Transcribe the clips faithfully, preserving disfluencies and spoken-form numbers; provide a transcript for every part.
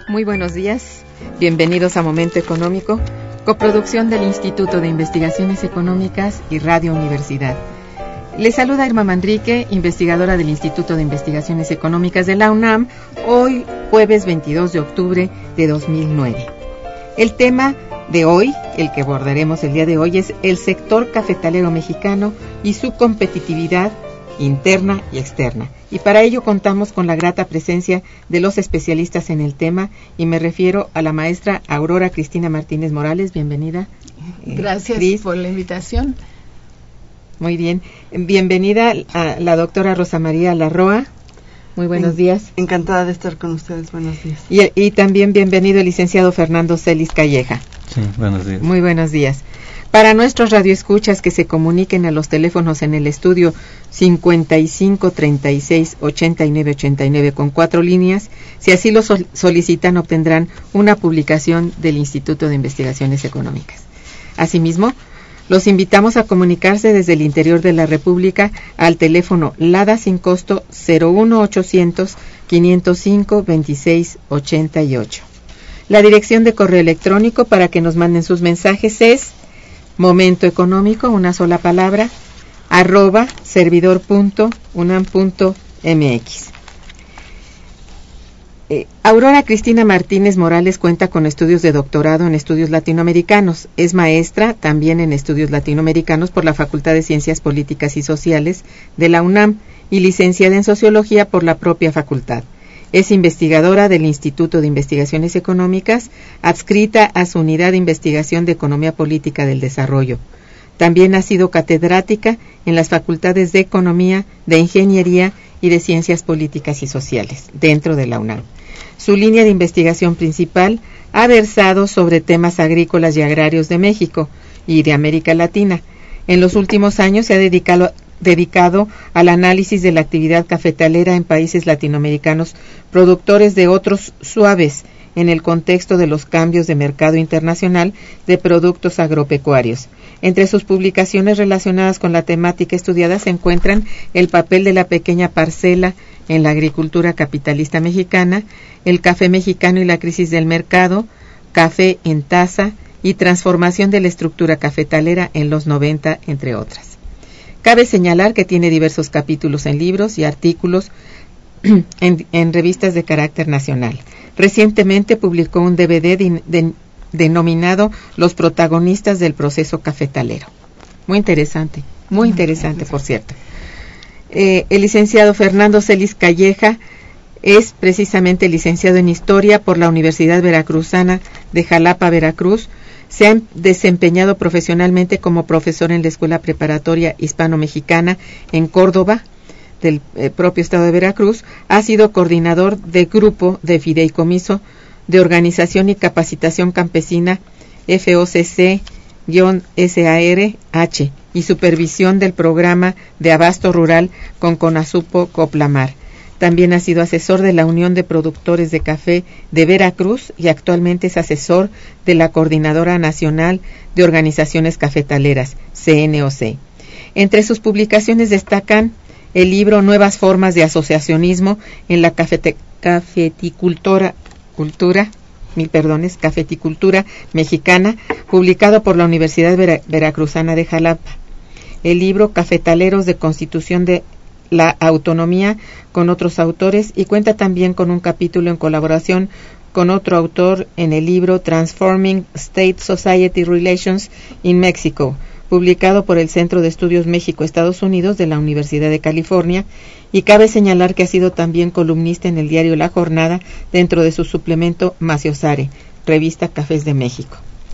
Muy buenos días, bienvenidos a Momento Económico, coproducción del Instituto de Investigaciones Económicas y Radio Universidad. Les saluda Irma Manrique, investigadora del Instituto de Investigaciones Económicas de la UNAM, hoy jueves veintidós de octubre de dos mil nueve. El tema de hoy, el que abordaremos el día de hoy, es el sector cafetalero mexicano y su competitividad interna y externa. Y para ello contamos con la grata presencia de los especialistas en el tema, y me refiero a la maestra Aurora Cristina Martínez Morales. Bienvenida. Gracias Cris. por la invitación. Muy bien. Bienvenida a la doctora Rosa María Larroa. Muy buenos en, días. Encantada de estar con ustedes. Buenos días. Y, y también bienvenido el licenciado Fernando Celis Calleja. Sí, buenos días. Muy buenos días. Para nuestros radioescuchas que se comuniquen a los teléfonos en el estudio cincuenta y cinco, treinta y seis, ochenta y nueve, ochenta y nueve con cuatro líneas, si así lo sol- solicitan, obtendrán una publicación del Instituto de Investigaciones Económicas. Asimismo, los invitamos a comunicarse desde el interior de la República al teléfono LADA sin costo cero uno ochocientos, quinientos cinco, veintiséis, ochenta y ocho. La dirección de correo electrónico para que nos manden sus mensajes es Momento Económico, una sola palabra, arroba servidor punto unam punto mx. Eh, Aurora Cristina Martínez Morales cuenta con estudios de doctorado en estudios latinoamericanos. Es maestra también en estudios latinoamericanos por la Facultad de Ciencias Políticas y Sociales de la UNAM y licenciada en Sociología por la propia facultad. Es investigadora del Instituto de Investigaciones Económicas, adscrita a su Unidad de Investigación de Economía Política del Desarrollo. También ha sido catedrática en las facultades de Economía, de Ingeniería y de Ciencias Políticas y Sociales, dentro de la UNAM. Su línea de investigación principal ha versado sobre temas agrícolas y agrarios de México y de América Latina. En los últimos años se ha dedicado dedicado al análisis de la actividad cafetalera en países latinoamericanos productores de otros suaves en el contexto de los cambios de mercado internacional de productos agropecuarios. Entre sus publicaciones relacionadas con la temática estudiada se encuentran el papel de la pequeña parcela en la agricultura capitalista mexicana, el café mexicano y la crisis del mercado, café en taza y transformación de la estructura cafetalera en los noventa, entre otras. Cabe señalar que tiene diversos capítulos en libros y artículos en, en revistas de carácter nacional. Recientemente publicó un D V D de, de, denominado Los protagonistas del proceso cafetalero. Muy interesante, muy interesante, por cierto. Eh, el licenciado Fernando Celis Calleja es precisamente licenciado en Historia por la Universidad Veracruzana de Jalapa, Veracruz. Se ha desempeñado profesionalmente como profesor en la Escuela Preparatoria Hispano-Mexicana en Córdoba, del eh, propio estado de Veracruz. Ha sido coordinador de grupo de fideicomiso de organización y capacitación campesina F O C C S A R H y supervisión del programa de abasto rural con Conasupo Coplamar. También ha sido asesor de la Unión de Productores de Café de Veracruz y actualmente es asesor de la Coordinadora Nacional de Organizaciones Cafetaleras, C N O C. Entre sus publicaciones destacan el libro Nuevas Formas de Asociacionismo en la cafete, Cafeticultura, cultura, mil perdones, Cafeticultura Mexicana, publicado por la Universidad Vera, Veracruzana de Jalapa. El libro Cafetaleros de Constitución de la Autonomía con otros autores, y cuenta también con un capítulo en colaboración con otro autor en el libro Transforming State-Society Relations in Mexico, publicado por el Centro de Estudios México-Estados Unidos de la Universidad de California, y cabe señalar que ha sido también columnista en el diario La Jornada dentro de su suplemento Maciosare, revista Cafés de México.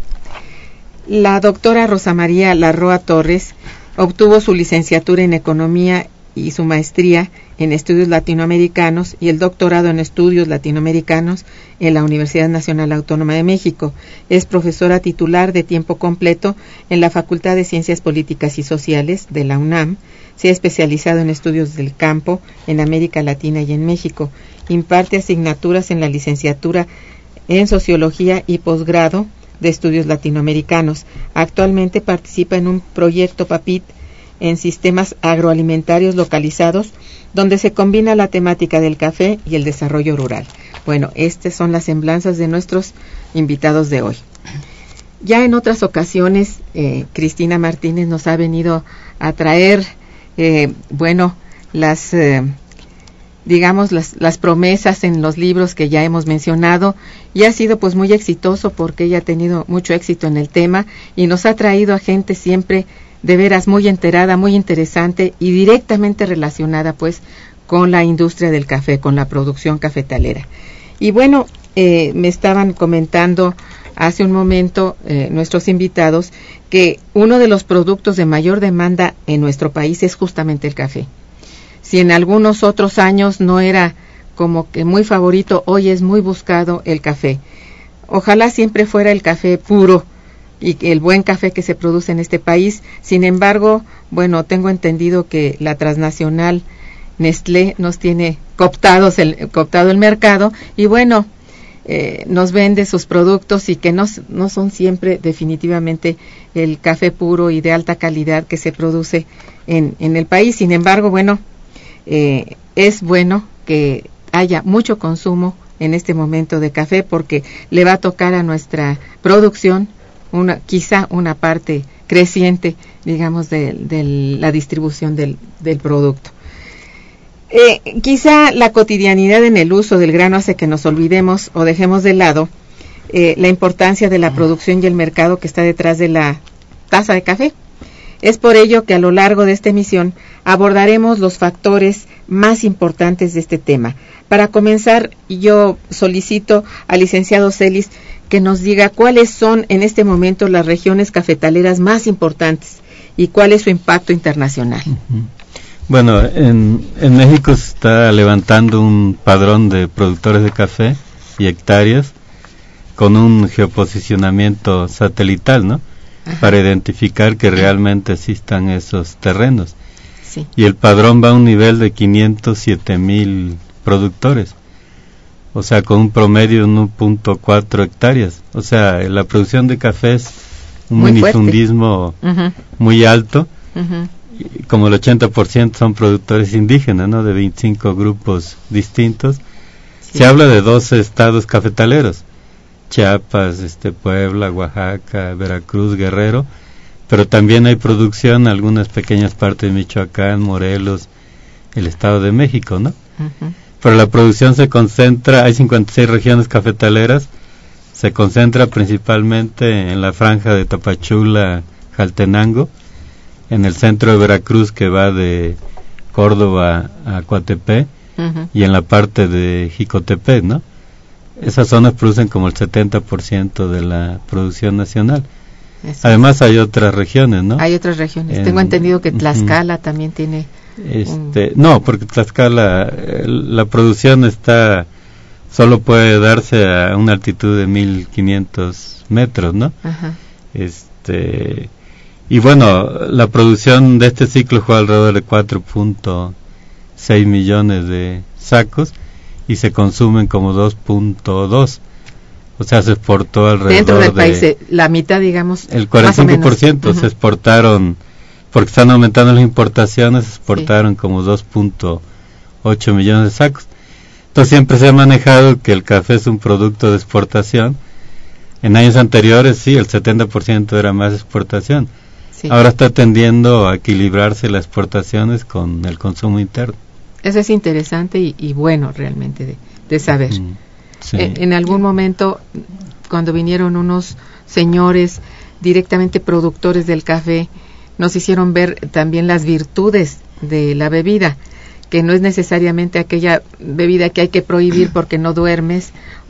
La doctora Rosa María Larroa Torres obtuvo su licenciatura en Economía y su maestría en Estudios Latinoamericanos y el doctorado en Estudios Latinoamericanos en la Universidad Nacional Autónoma de México. Es profesora titular de tiempo completo en la Facultad de Ciencias Políticas y Sociales de la UNAM. Se ha especializado en estudios del campo en América Latina y en México. Imparte asignaturas en la licenciatura en Sociología y posgrado de Estudios Latinoamericanos. Actualmente participa en un proyecto PAPIT en sistemas agroalimentarios localizados, donde se combina la temática del café y el desarrollo rural. Bueno, estas son las semblanzas de nuestros invitados de hoy. Ya en otras ocasiones, eh, Cristina Martínez nos ha venido a traer, eh, bueno, las, eh, digamos, las, las promesas en los libros que ya hemos mencionado, y ha sido pues muy exitoso porque ella ha tenido mucho éxito en el tema y nos ha traído a gente siempre de veras muy enterada, muy interesante y directamente relacionada pues con la industria del café, con la producción cafetalera. Y bueno, eh, me estaban comentando hace un momento eh, nuestros invitados que uno de los productos de mayor demanda en nuestro país es justamente el café. Si en algunos otros años no era como que muy favorito, hoy es muy buscado el café. Ojalá siempre fuera el café puro y el buen café que se produce en este país. Sin embargo, bueno, tengo entendido que la transnacional Nestlé nos tiene cooptados el, cooptado el mercado y bueno, eh, nos vende sus productos y que no, no son siempre definitivamente el café puro y de alta calidad que se produce en, en el país. Sin embargo, bueno, eh, es bueno que haya mucho consumo en este momento de café porque le va a tocar a nuestra producción una, quizá una parte creciente, digamos, de, de la distribución del, del producto. Eh, quizá la cotidianidad en el uso del grano hace que nos olvidemos o dejemos de lado eh, la importancia de la producción y el mercado que está detrás de la taza de café. Es por ello que a lo largo de esta emisión abordaremos los factores más importantes de este tema. Para comenzar, yo solicito al licenciado Celis que nos diga cuáles son en este momento las regiones cafetaleras más importantes y cuál es su impacto internacional. Uh-huh. Bueno, en, en México se está levantando un padrón de productores de café y hectáreas con un geoposicionamiento satelital, ¿no? Ajá. Para identificar que realmente existan esos terrenos. Sí. Y el padrón va a un nivel de quinientos siete mil productores, o sea, con un promedio de uno punto cuatro hectáreas. O sea, la producción de café es un muy minifundismo uh-huh. muy alto. Uh-huh. Como el ochenta por ciento son productores indígenas, ¿no? De veinticinco grupos distintos. Sí. Se habla de doce estados cafetaleros: Chiapas, este, Puebla, Oaxaca, Veracruz, Guerrero, pero también hay producción en algunas pequeñas partes de Michoacán, Morelos, el Estado de México, ¿no? Uh-huh. Pero la producción se concentra, hay cincuenta y seis regiones cafetaleras, se concentra principalmente en la franja de Tapachula, Jaltenango, en el centro de Veracruz que va de Córdoba a Coatepec, uh-huh. y en la parte de Jicotepec, ¿no? Esas zonas producen como el setenta por ciento de la producción nacional. Eso. Además hay otras regiones, ¿no? Hay otras regiones. En, Tengo entendido que Tlaxcala uh-huh. también tiene... Este, un... No, porque Tlaxcala, eh, la producción está, solo puede darse a una altitud de mil quinientos metros, ¿no? Ajá. Este... Y bueno, la producción de este ciclo fue alrededor de cuatro punto seis millones de sacos y se consumen como dos punto dos. O sea, se exportó alrededor dentro del de... país, eh, la mitad, digamos, el cuarenta y cinco por ciento uh-huh. se exportaron, porque están aumentando las importaciones, se exportaron sí. como dos punto ocho millones de sacos. Entonces siempre se ha manejado que el café es un producto de exportación. En años anteriores, sí, el setenta por ciento era más exportación. Sí. Ahora está tendiendo a equilibrarse las exportaciones con el consumo interno. Eso es interesante y, y bueno realmente de, de saber. Mm, sí. eh, en algún momento, cuando vinieron unos señores directamente productores del café, nos hicieron ver también las virtudes de la bebida, que no es necesariamente aquella bebida que hay que prohibir porque no duermes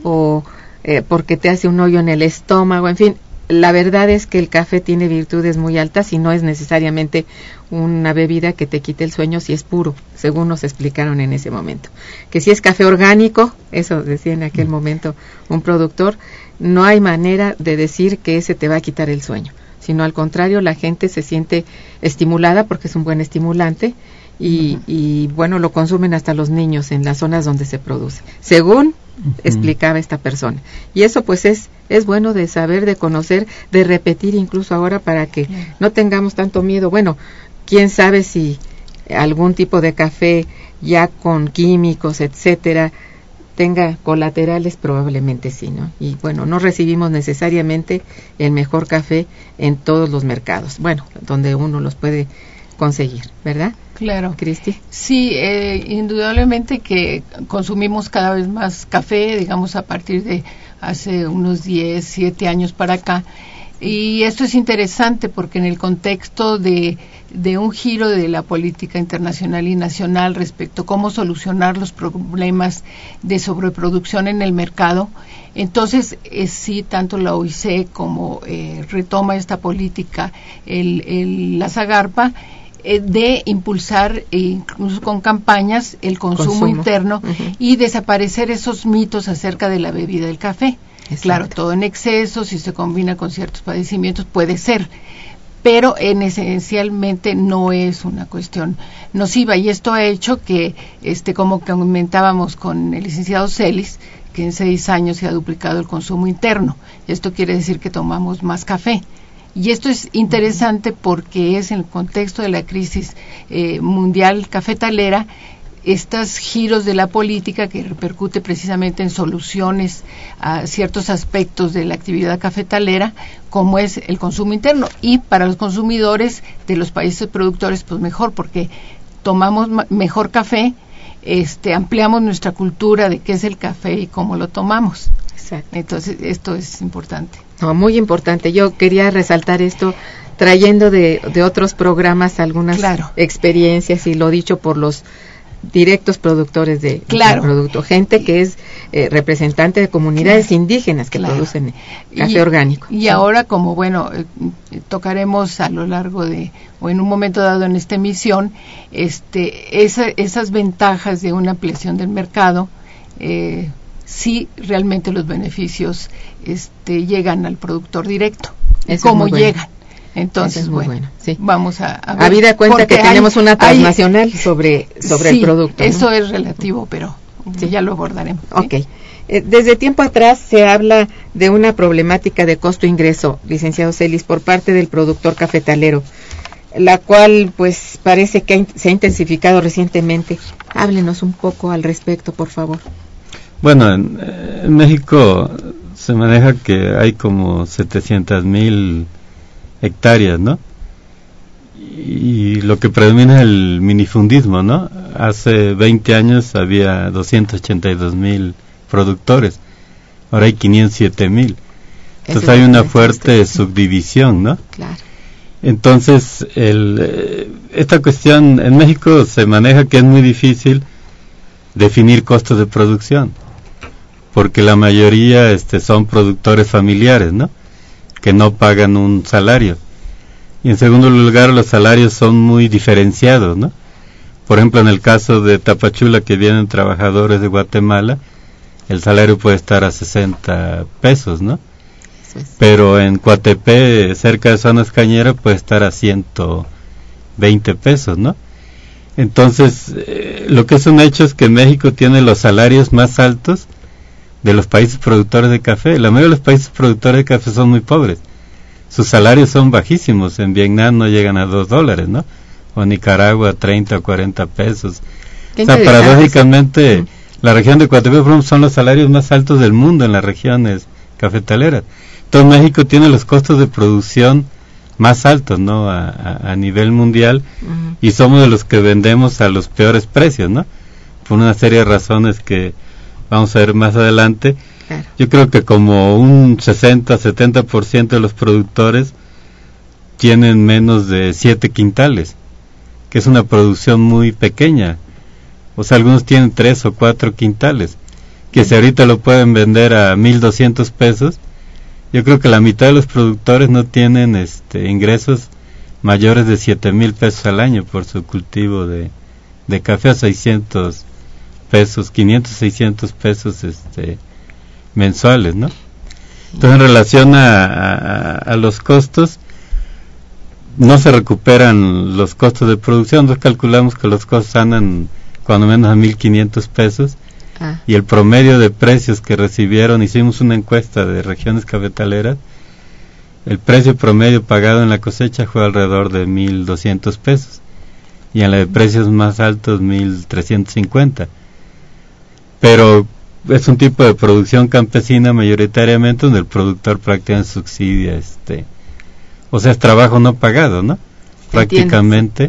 o eh, porque te hace un hoyo en el estómago, en fin. La verdad es que el café tiene virtudes muy altas y no es necesariamente una bebida que te quite el sueño si es puro, según nos explicaron en ese momento. Que si es café orgánico, eso decía en aquel momento un productor, no hay manera de decir que ese te va a quitar el sueño, sino al contrario, la gente se siente estimulada porque es un buen estimulante y, uh-huh. y bueno, lo consumen hasta los niños en las zonas donde se produce, según uh-huh. explicaba esta persona. Y eso pues es es bueno de saber, de conocer, de repetir incluso ahora para que no tengamos tanto miedo. Bueno, quién sabe si algún tipo de café ya con químicos, etcétera, tenga colaterales, probablemente sí, ¿no? Y bueno, no recibimos necesariamente el mejor café en todos los mercados, bueno, donde uno los puede conseguir, ¿verdad? Claro. Cristi. Sí, eh, indudablemente que consumimos cada vez más café, digamos a partir de hace unos diez, siete años para acá. Y esto es interesante porque en el contexto de, de un giro de la política internacional y nacional respecto a cómo solucionar los problemas de sobreproducción en el mercado, entonces eh, sí, tanto la O I C E como eh, retoma esta política, el, el, la Zagarpa, eh, de impulsar, eh, incluso con campañas, el consumo, consumo. interno uh-huh. y desaparecer esos mitos acerca de la bebida del café. Exacto. Claro, todo en exceso, si se combina con ciertos padecimientos, puede ser, pero en esencialmente no es una cuestión nociva, y esto ha hecho que, este, como comentábamos con el licenciado Celis, que en seis años se ha duplicado el consumo interno. Esto quiere decir que tomamos más café. Y esto es interesante porque es en el contexto de la crisis eh, mundial cafetalera, estos giros de la política que repercute precisamente en soluciones a ciertos aspectos de la actividad cafetalera, como es el consumo interno. Y para los consumidores de los países productores, pues mejor, porque tomamos ma- mejor café, este, ampliamos nuestra cultura de qué es el café y cómo lo tomamos. Exacto. Entonces, esto es importante. No, muy importante. Yo quería resaltar esto trayendo de, de otros programas algunas claro. experiencias, y lo dicho por los directos productores de, claro. de producto, gente que es eh, representante de comunidades claro. indígenas que claro. producen café y, orgánico. Y sí. ahora, como bueno, eh, tocaremos a lo largo de, o en un momento dado en esta emisión, este, esa, esas ventajas de una ampliación del mercado, eh, si realmente los beneficios este, llegan al productor directo. Eso ¿Cómo bueno. llegan? Entonces, es bueno, bueno sí. vamos a, a ver. Habida cuenta que hay, tenemos una transnacional hay, sobre, sobre sí, el producto. Eso ¿no? es relativo, pero sí. ya lo abordaremos. ¿sí? Ok. Eh, desde tiempo atrás se habla de una problemática de costo-ingreso, licenciado Celis, por parte del productor cafetalero, la cual pues parece que ha, se ha intensificado recientemente. Háblenos un poco al respecto, por favor. Bueno, en, en México se maneja que hay como setecientas mil hectáreas, ¿no? Y lo que predomina es el minifundismo, ¿no? Hace veinte años había doscientos ochenta y dos mil productores, ahora hay quinientos siete mil. Entonces hay una fuerte subdivisión, ¿no? Claro. Entonces, el, esta cuestión en México se maneja que es muy difícil definir costos de producción, porque la mayoría este, son productores familiares, ¿no? Que no pagan un salario. Y en segundo lugar, los salarios son muy diferenciados, ¿no? Por ejemplo, en el caso de Tapachula, que vienen trabajadores de Guatemala, el salario puede estar a sesenta pesos, ¿no? Sí, sí. Pero en Coatepec, cerca de zonas cañeras, puede estar a ciento veinte pesos, ¿no? Entonces, eh, lo que es un hecho es que México tiene los salarios más altos de los países productores de café. La mayoría de los países productores de café son muy pobres. Sus salarios son bajísimos. En Vietnam no llegan a dos dólares, ¿no? O en Nicaragua treinta o cuarenta pesos. O sea, paradójicamente, uh-huh. la región de Coatepec, por ejemplo, son los salarios más altos del mundo en las regiones cafetaleras. Entonces México tiene los costos de producción más altos, ¿no? A, a, a nivel mundial, uh-huh. y somos de los que vendemos a los peores precios, ¿no? Por una serie de razones que vamos a ver más adelante. Claro. Yo creo que como un sesenta a setenta por ciento de los productores tienen menos de siete quintales, que es una producción muy pequeña. O sea, algunos tienen tres o cuatro quintales, que si ahorita lo pueden vender a mil doscientos pesos, yo creo que la mitad de los productores no tienen este ingresos mayores de siete mil pesos al año por su cultivo de, de café, a seiscientos pesos, quinientos, seiscientos pesos este mensuales, ¿no? Entonces, en relación a, a, a los costos, no se recuperan los costos de producción. Nosotros calculamos que los costos andan cuando menos a mil quinientos pesos, ah. y el promedio de precios que recibieron, hicimos una encuesta de regiones cafetaleras, el precio promedio pagado en la cosecha fue alrededor de mil doscientos pesos, y en la de precios más altos mil trescientos cincuenta. Pero es un tipo de producción campesina mayoritariamente donde el productor prácticamente subsidia, este, o sea, es trabajo no pagado, ¿no? Prácticamente.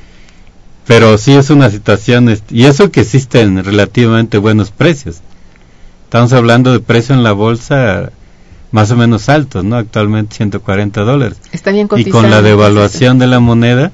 Pero sí es una situación, este, y eso que existen relativamente buenos precios. Estamos hablando de precio en la bolsa más o menos altos, ¿no? Actualmente ciento cuarenta dólares. Está bien cotizado. Y con la devaluación de la moneda,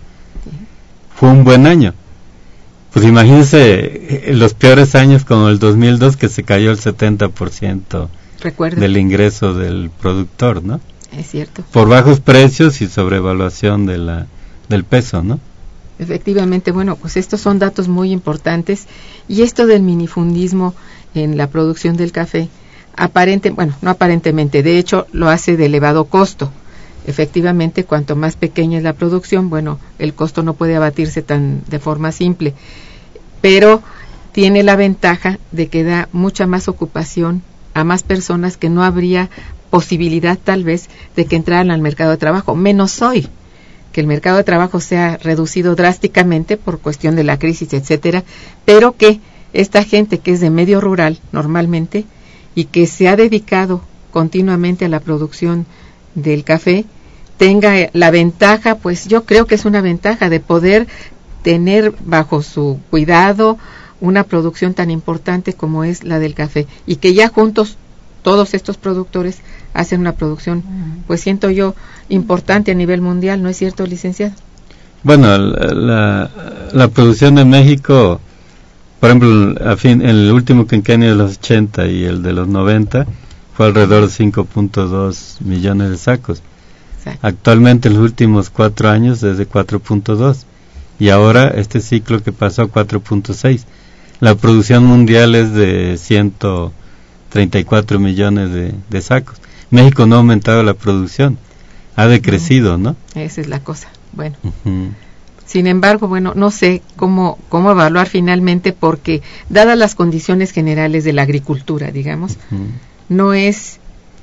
fue un buen año. Pues imagínense los peores años como el dos mil dos, que se cayó el setenta por ciento Recuerdo. del ingreso del productor, ¿no? Es cierto. Por bajos precios y sobrevaluación de la, del peso, ¿no? Efectivamente, bueno, pues estos son datos muy importantes. Y esto del minifundismo en la producción del café, aparente, bueno, no aparentemente, de hecho lo hace de elevado costo. Efectivamente, cuanto más pequeña es la producción, bueno, el costo no puede abatirse tan de forma simple, pero tiene la ventaja de que da mucha más ocupación a más personas que no habría posibilidad tal vez de que entraran al mercado de trabajo, menos hoy, que el mercado de trabajo se ha reducido drásticamente por cuestión de la crisis, etcétera, pero que esta gente que es de medio rural normalmente y que se ha dedicado continuamente a la producción del café, tenga la ventaja, pues yo creo que es una ventaja de poder tener bajo su cuidado una producción tan importante como es la del café, y que ya juntos todos estos productores hacen una producción, pues siento yo, importante a nivel mundial, ¿no es cierto, licenciado? Bueno, la, la, la producción en México, por ejemplo, a fin, en el último quinquenio de los ochenta y el de los noventa, fue alrededor de cinco punto dos millones de sacos. Exacto. Actualmente en los últimos cuatro años es de cuatro punto dos, y ahora este ciclo que pasó cuatro punto seis. La producción mundial es de ciento treinta y cuatro millones de, de sacos. México no ha aumentado la producción, ha decrecido, ¿no? Esa es la cosa. Bueno. Uh-huh. Sin embargo, bueno, no sé cómo cómo evaluar finalmente, porque dadas las condiciones generales de la agricultura, digamos, uh-huh. no es,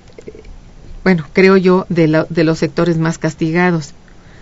bueno, creo yo, de, la, de los sectores más castigados.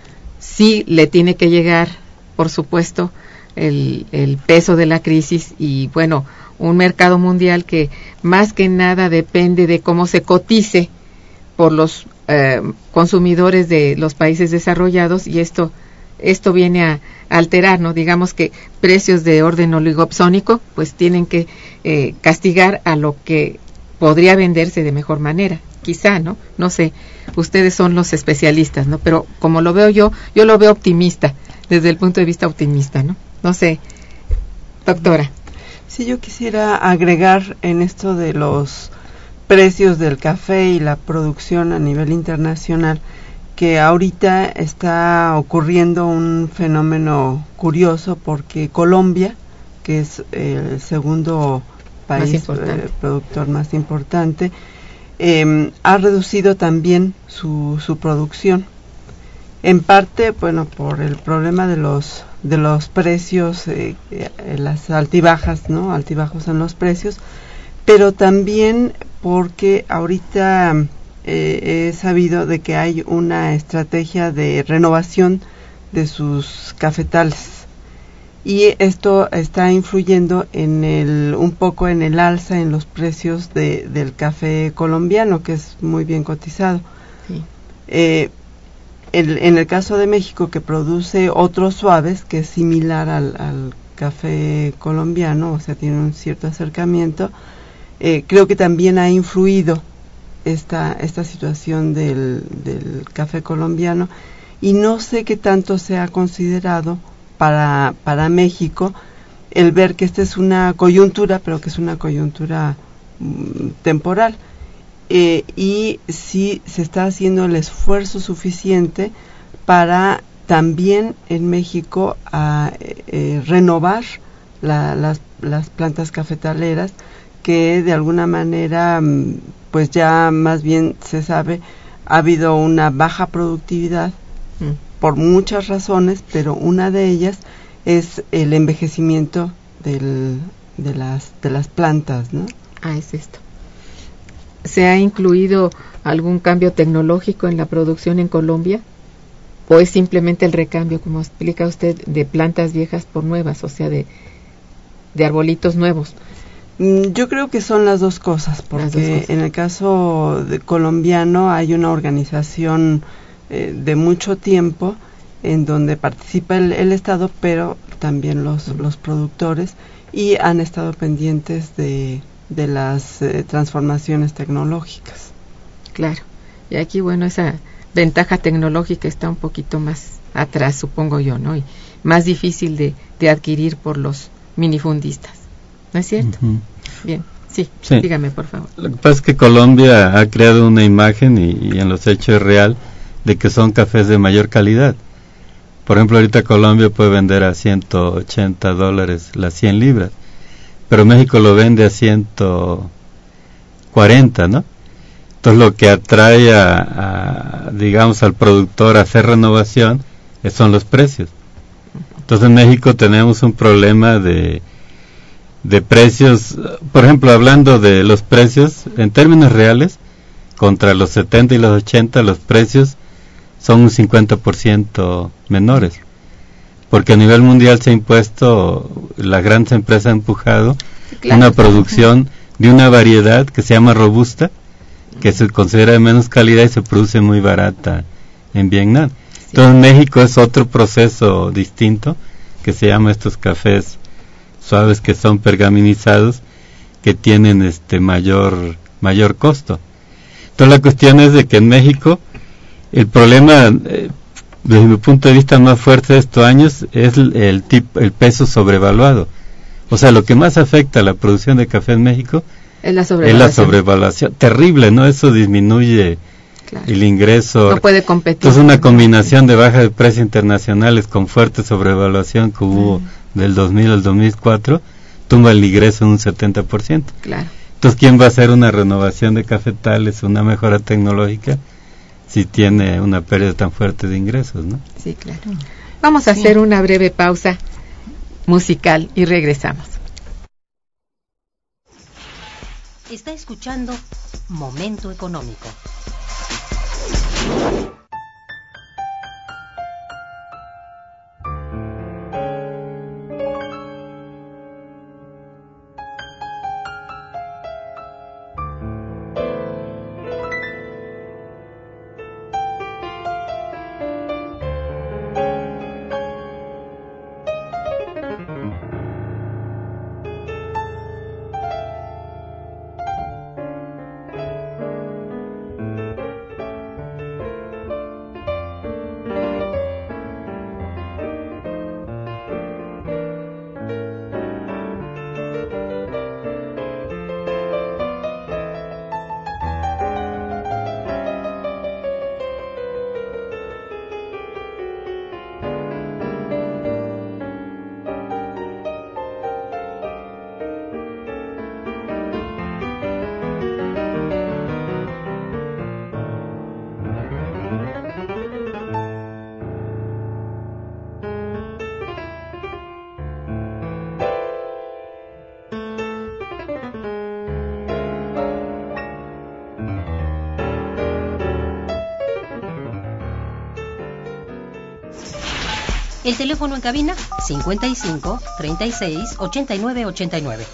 Sí le tiene que llegar, por supuesto, el, el peso de la crisis y, bueno, un mercado mundial que más que nada depende de cómo se cotice por los eh, consumidores de los países desarrollados, y esto esto viene a, a alterar, ¿no? Digamos que precios de orden oligopsónico pues tienen que eh, castigar a lo que podría venderse de mejor manera, quizá, ¿no? No sé, ustedes son los especialistas, ¿no? Pero como lo veo yo, yo lo veo optimista, desde el punto de vista optimista, ¿no? No sé, doctora. Sí, yo quisiera agregar en esto de los precios del café y la producción a nivel internacional, que ahorita está ocurriendo un fenómeno curioso, porque Colombia, que es el segundo país eh, productor más importante, eh, ha reducido también su, su producción. En parte, bueno, por el problema de los de los precios, eh, eh, las altibajas, ¿no? Altibajos en los precios, pero también porque ahorita eh, he sabido de que hay una estrategia de renovación de sus cafetales, y esto está influyendo en el un poco en el alza en los precios de, del café colombiano, que es muy bien cotizado. Sí. Eh, el, en el caso de México, que produce otros suaves, que es similar al, al café colombiano, o sea, tiene un cierto acercamiento, eh, creo que también ha influido esta esta situación del, del café colombiano, y no sé qué tanto se ha considerado para para México el ver que esta es una coyuntura, pero que es una coyuntura mm, temporal, eh, y si se está haciendo el esfuerzo suficiente para también en México a eh, renovar la, las las plantas cafetaleras, que de alguna manera, pues ya más bien se sabe, ha habido una baja productividad mm. por muchas razones, pero una de ellas es el envejecimiento del, de las de las plantas, ¿no? Ah, es esto. ¿Se ha incluido algún cambio tecnológico en la producción en Colombia? ¿O es simplemente el recambio, como explica usted, de plantas viejas por nuevas, o sea, de, de arbolitos nuevos? Yo creo que son las dos cosas, porque dos cosas. En el caso de colombiano hay una organización eh, de mucho tiempo en donde participa el, el Estado, pero también los, los productores, y han estado pendientes de, de las eh, transformaciones tecnológicas. Claro, y aquí, bueno, esa ventaja tecnológica está un poquito más atrás, supongo yo, ¿no? Y más difícil de, de adquirir por los minifundistas, ¿no es cierto? Uh-huh. Bien, sí, sí, dígame, por favor. Lo que pasa es que Colombia ha creado una imagen, y, y en los hechos es real, de que son cafés de mayor calidad. Por ejemplo, ahorita Colombia puede vender a ciento ochenta dólares las cien libras, pero México lo vende a ciento cuarenta, ¿no? Entonces lo que atrae a, a digamos, al productor a hacer renovación son los precios. Entonces en México tenemos un problema de, de precios, por ejemplo, hablando de los precios, en términos reales, contra los setenta y los ochenta, los precios son un cincuenta por ciento menores, porque a nivel mundial se ha impuesto, las grandes empresas han empujado claro, una producción de una variedad que se llama robusta, que se considera de menos calidad y se produce muy barata en Vietnam. Sí. Entonces en México es otro proceso distinto, que se llama estos cafés suaves que son pergaminizados, que tienen este mayor mayor costo. Entonces la cuestión es de que en México el problema, eh, desde mi punto de vista más fuerte de estos años, es el, el, tipo, el peso sobrevaluado. O sea, lo que más afecta a la producción de café en México es la sobrevaluación. Es la sobrevaluación. Terrible, ¿no? Eso disminuye claro. el ingreso. No puede competir. Entonces una combinación de baja de precios internacionales con fuerte sobrevaluación que hubo mm. del dos mil al dos mil cuatro, tumba el ingreso en un setenta por ciento. Claro. Entonces, ¿quién va a hacer una renovación de cafetales, una mejora tecnológica, si tiene una pérdida tan fuerte de ingresos, ¿no? Sí, claro. Vamos a sí. hacer una breve pausa musical y regresamos. Está escuchando Momento Económico. El teléfono en cabina cincuenta y cinco, treinta y seis, ochenta y nueve, ochenta y nueve.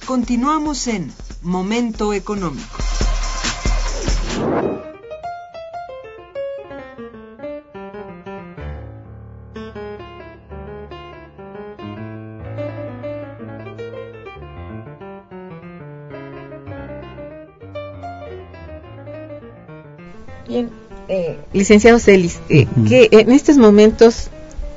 Continuamos en Momento Económico. Bien, eh, licenciado Celis, eh, uh-huh. que en estos momentos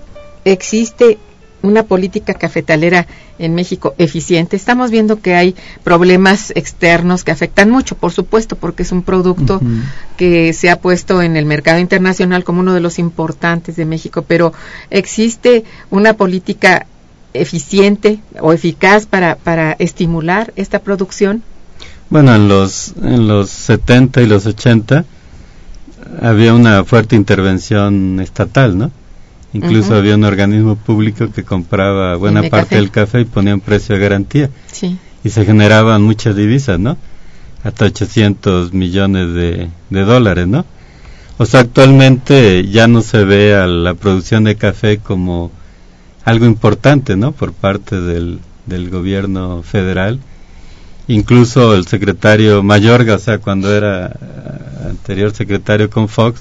existe una política cafetalera en México eficiente. Estamos viendo que hay problemas externos que afectan mucho, por supuesto, porque es un producto uh-huh. que se ha puesto en el mercado internacional como uno de los importantes de México, pero ¿existe una política eficiente o eficaz para, para estimular esta producción? Bueno, en los, en los setenta y los ochenta había una fuerte intervención estatal, ¿no? Incluso uh-huh. había un organismo público que compraba buena de parte café. del café y ponía un precio de garantía. Sí. Y se generaban muchas divisas, ¿no? Hasta ochocientos millones de, de dólares, ¿no? O sea, actualmente ya no se ve a la producción de café como algo importante, ¿no? Por parte del, del gobierno federal. Incluso el secretario Mayorga, o sea, cuando era anterior secretario con Fox,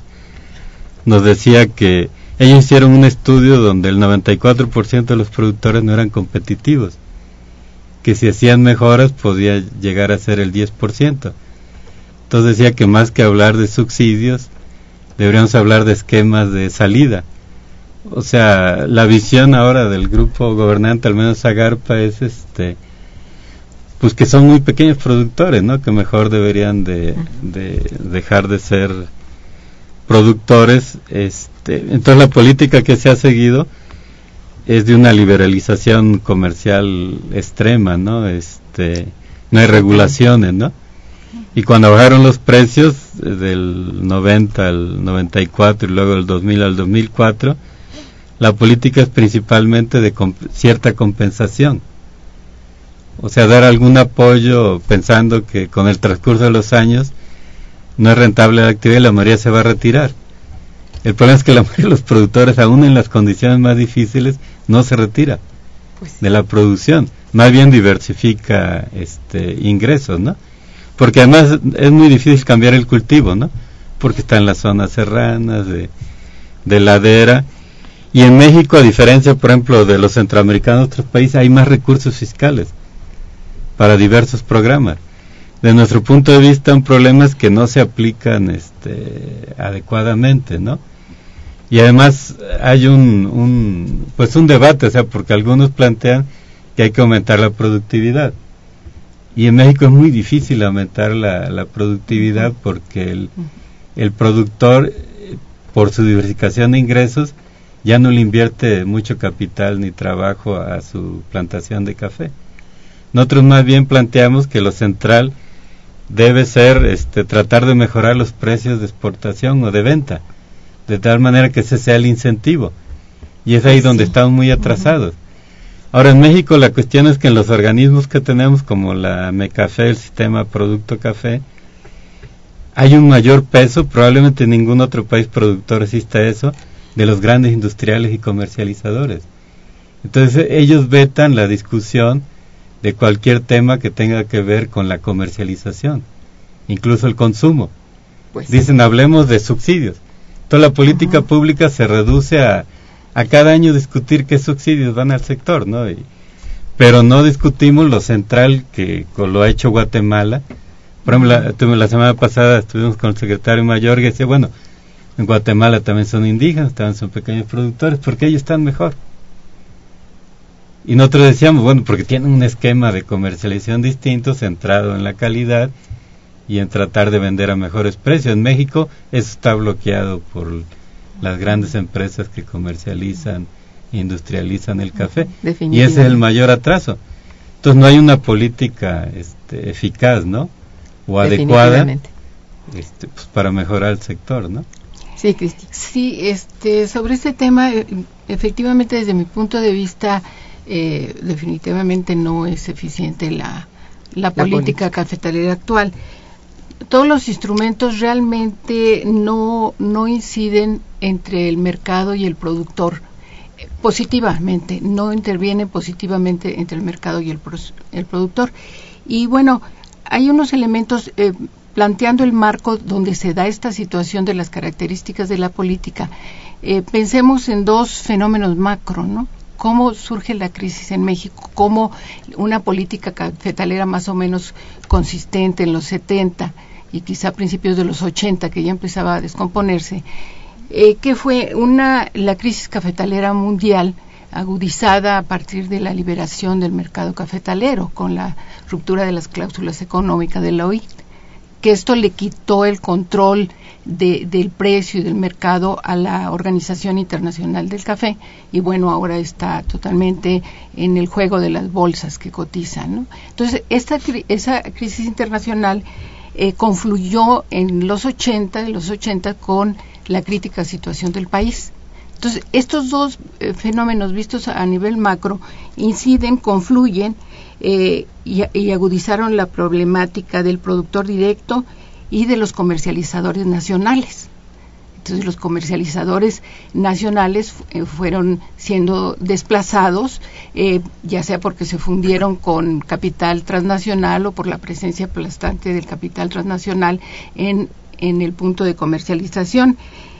nos decía que ellos hicieron un estudio donde el noventa y cuatro por ciento de los productores no eran competitivos, que si hacían mejoras podía llegar a ser el diez por ciento. Entonces decía que más que hablar de subsidios, deberíamos hablar de esquemas de salida. O sea, la visión ahora del grupo gobernante, al menos Zagarpa, es este pues que son muy pequeños productores, ¿no? Que mejor deberían de, de dejar de ser productores. Este, entonces la política que se ha seguido es de una liberalización comercial extrema, ¿no? Este, no hay regulaciones, ¿no? Y cuando bajaron los precios del noventa al noventa y cuatro y luego del dos mil al dos mil cuatro, la política es principalmente de comp- cierta compensación. O sea, dar algún apoyo pensando que con el transcurso de los años no es rentable la actividad y la mayoría se va a retirar. El problema es que la mayoría de los productores, aún en las condiciones más difíciles, no se retira pues, de la producción. Más bien diversifica este ingresos, ¿no? Porque además es muy difícil cambiar el cultivo, ¿no? Porque está en las zonas serranas, de, de ladera. Y en México, a diferencia, por ejemplo, de los centroamericanos, otros países, hay más recursos fiscales para diversos programas. De nuestro punto de vista, un problema es que no se aplican este, adecuadamente, ¿no? Y además hay un, un, pues un debate, o sea, porque algunos plantean que hay que aumentar la productividad. Y en México es muy difícil aumentar la, la productividad porque el, el productor, por su diversificación de ingresos, ya no le invierte mucho capital ni trabajo a su plantación de café. Nosotros más bien planteamos que lo central debe ser este, tratar de mejorar los precios de exportación o de venta, de tal manera que ese sea el incentivo. Y es ahí sí. donde estamos muy atrasados. Uh-huh. Ahora, en México la cuestión es que en los organismos que tenemos, como la MECAFE, el Sistema Producto Café, hay un mayor peso, probablemente en ningún otro país productor exista eso, de los grandes industriales y comercializadores. Entonces ellos vetan la discusión de cualquier tema que tenga que ver con la comercialización, incluso el consumo. Pues Dicen, sí. hablemos de subsidios. Toda la política uh-huh. pública se reduce a, a cada año discutir qué subsidios van al sector, ¿no? Y, pero no discutimos lo central que lo ha hecho Guatemala. Por ejemplo, la, la semana pasada estuvimos con el secretario Mayor que decía, bueno, en Guatemala también son indígenas, también son pequeños productores, porque ellos están mejor. Y nosotros decíamos, bueno, porque tienen un esquema de comercialización distinto, centrado en la calidad y en tratar de vender a mejores precios. En México eso está bloqueado por las grandes empresas que comercializan e industrializan el café. Y ese es el mayor atraso. Entonces no hay una política este, eficaz, ¿no? O adecuada este, pues, para mejorar el sector, ¿no? Sí, Cristi. Sí, este, sobre este tema, efectivamente, desde mi punto de vista, eh, definitivamente no es eficiente la, la, la política bonita. cafetalera actual. Todos los instrumentos realmente no, no inciden entre el mercado y el productor. positivamente, no interviene positivamente entre el mercado y el, el productor. Y bueno, hay unos elementos eh, planteando el marco donde se da esta situación de las características de la política. Eh, pensemos en dos fenómenos macro, ¿no? Cómo surge la crisis en México, cómo una política cafetalera más o menos consistente en los setenta y quizá a principios de los ochenta, que ya empezaba a descomponerse, eh, que fue una la crisis cafetalera mundial agudizada a partir de la liberación del mercado cafetalero con la ruptura de las cláusulas económicas de la O I C, que esto le quitó el control de, del precio y del mercado a la Organización Internacional del Café, y bueno, ahora está totalmente en el juego de las bolsas que cotizan, ¿no? Entonces, esta esa crisis internacional eh, confluyó en los ochenta, en los ochenta con la crítica situación del país. Entonces, estos dos eh, fenómenos vistos a, a nivel macro inciden, confluyen eh, y, y agudizaron la problemática del productor directo y de los comercializadores nacionales. Entonces, los comercializadores nacionales eh, fueron siendo desplazados, eh, ya sea porque se fundieron con capital transnacional o por la presencia aplastante del capital transnacional en, en el punto de comercialización.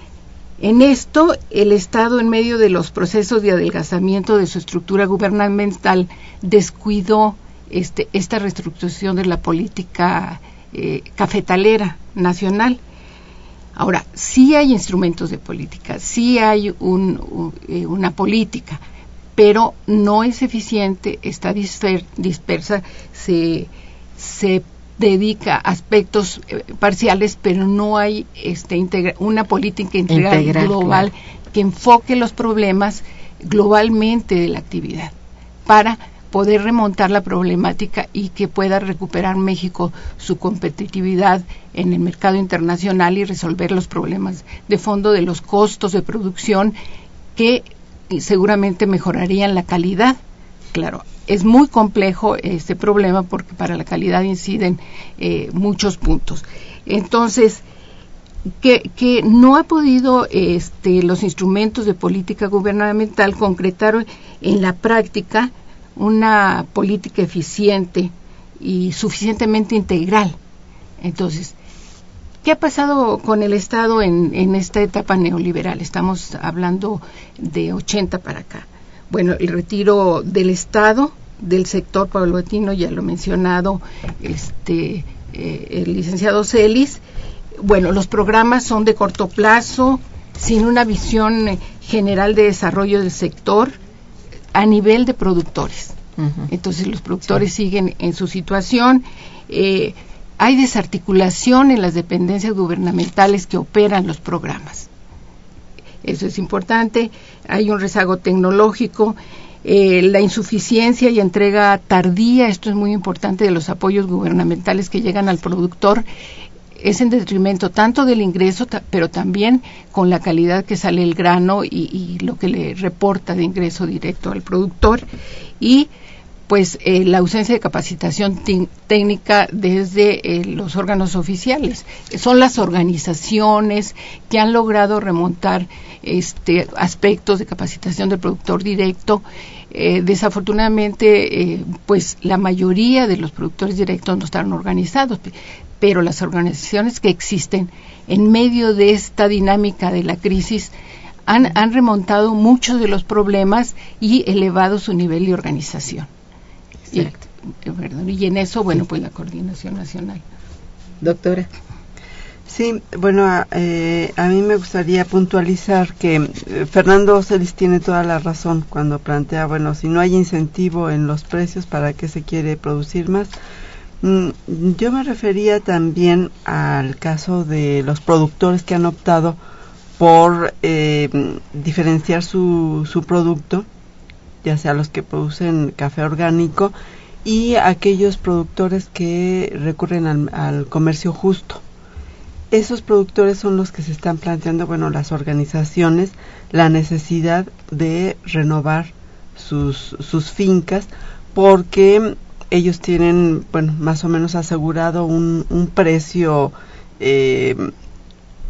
En esto, el Estado, en medio de los procesos de adelgazamiento de su estructura gubernamental, descuidó este, esta reestructuración de la política eh, cafetalera nacional. Ahora, sí hay instrumentos de política, sí hay un, un, eh, una política, pero no es eficiente, está disper, dispersa, se, se dedica a aspectos eh, parciales, pero no hay este integra una política integral, integral global, claro, que enfoque los problemas globalmente de la actividad para poder remontar la problemática y que pueda recuperar México su competitividad en el mercado internacional y resolver los problemas de fondo de los costos de producción que seguramente mejorarían la calidad. Claro, es muy complejo este problema porque para la calidad inciden eh, muchos puntos. Entonces, que, que no ha podido este, los instrumentos de política gubernamental concretar en la práctica una política eficiente y suficientemente integral. Entonces, ¿qué ha pasado con el Estado en, en esta etapa neoliberal? Estamos hablando de ochenta para acá. Bueno, el retiro del Estado, del sector paulatino, ya lo he mencionado, este, eh, el licenciado Celis. Bueno, los programas son de corto plazo, sin una visión general de desarrollo del sector a nivel de productores. Uh-huh. Entonces, los productores sí siguen en su situación. Eh, hay desarticulación en las dependencias gubernamentales que operan los programas. Eso es importante. Hay un rezago tecnológico, eh, la insuficiencia y entrega tardía, esto es muy importante, de los apoyos gubernamentales que llegan al productor, es en detrimento tanto del ingreso, ta- pero también con la calidad que sale el grano y, y lo que le reporta de ingreso directo al productor, y pues eh, la ausencia de capacitación t- técnica desde eh, los órganos oficiales. Son las organizaciones que han logrado remontar este aspectos de capacitación del productor directo. Eh, desafortunadamente, eh, pues la mayoría de los productores directos no están organizados, pero las organizaciones que existen en medio de esta dinámica de la crisis han, han remontado muchos de los problemas y elevado su nivel de organización. Y, perdón, y en eso, bueno, pues la coordinación nacional. Doctora. Sí, bueno, eh, a mí me gustaría puntualizar que eh, Fernando Celis tiene toda la razón cuando plantea, bueno, si no hay incentivo en los precios, ¿para qué se quiere producir más? Mm, yo me refería también al caso de los productores que han optado por eh, diferenciar su, su producto, ya sea los que producen café orgánico y aquellos productores que recurren al, al comercio justo. Esos productores son los que se están planteando, bueno, las organizaciones, la necesidad de renovar sus, sus fincas, porque ellos tienen, bueno, más o menos asegurado un, un precio eh,